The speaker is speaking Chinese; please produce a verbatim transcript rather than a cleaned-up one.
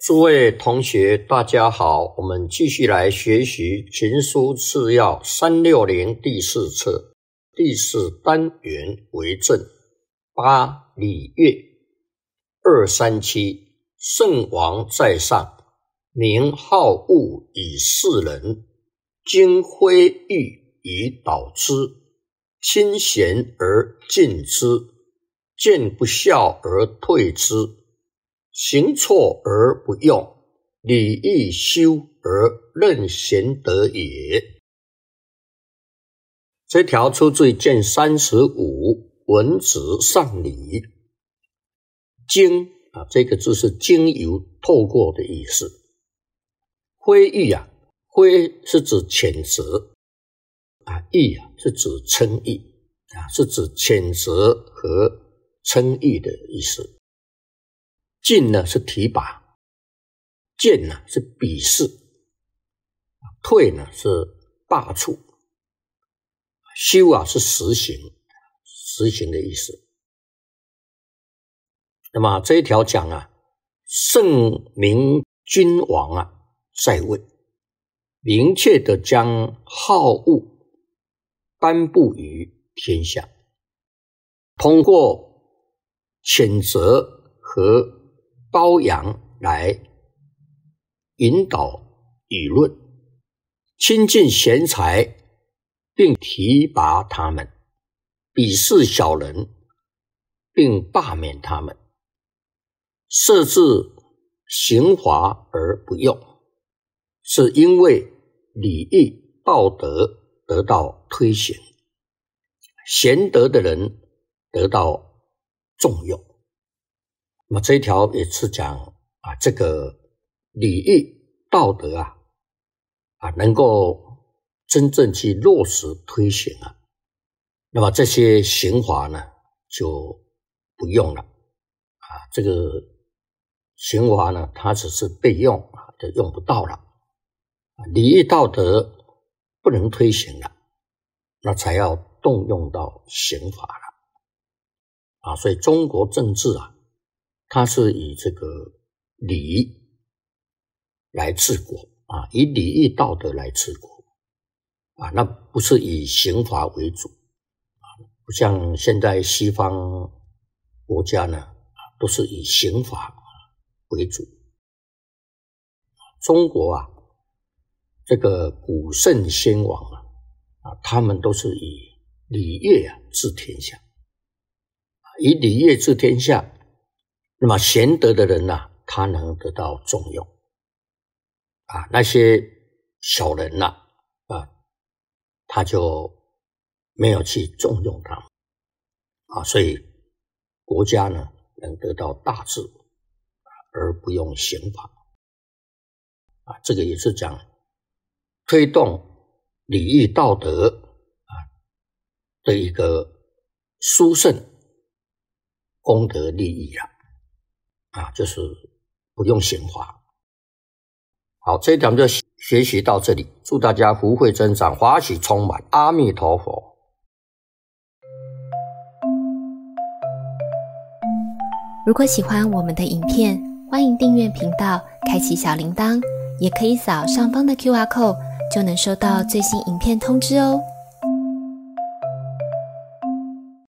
诸位同学大家好，我们继续来学习群书次要三六零第四册第四单元为正八礼乐二三七圣王在上，名好恶以示人，经挥誉以导之，亲贤而敬之，见不孝而退之，行错而不用，礼义修而任贤德也。这条出自卷三十五文子上礼。经啊，这个字是经由透过的意思。挥誉啊，挥是指谴责啊，誉啊是指称誉啊，是指谴责和称誉的意思。敬呢是提拔，见呢是鄙视，退呢是罢黜，修啊是实行，实行的意思。那么这一条讲啊，圣明君王啊在位，明确的将好恶颁布于天下，通过谴责和褒扬来引导舆论，亲近贤才并提拔他们，鄙视小人并罢免他们，设置刑罚而不用，是因为礼义道德得到推行，贤德的人得到重用。那么这一条也是讲啊，这个礼义道德啊啊能够真正去落实推行啊，那么这些刑罚呢就不用了啊，这个刑罚呢它只是备用啊，就用不到了啊，礼义道德不能推行了，那才要动用到刑罚了啊，所以中国政治啊它是以这个礼来治国啊，以礼义道德来治国啊，那不是以刑罚为主啊，不像现在西方国家呢，都是以刑罚为主。中国啊，这个古圣先王啊，啊，他们都是以礼乐啊治天下，以礼乐治天下。那么贤德的人啊，他能得到重用啊，那些小人啊，啊，他就没有去重用他们啊，所以国家呢能得到大治而不用刑罚啊，这个也是讲推动礼义道德啊的一个殊胜功德利益啊。啊，就是不用刑罚。好，这一讲就学习到这里，祝大家福慧增长，法喜充满，阿弥陀佛。 如果喜欢我们的影片，欢迎订阅频道，开启小铃铛，也可以扫上方的 Q R code， 就能收到最新影片通知哦。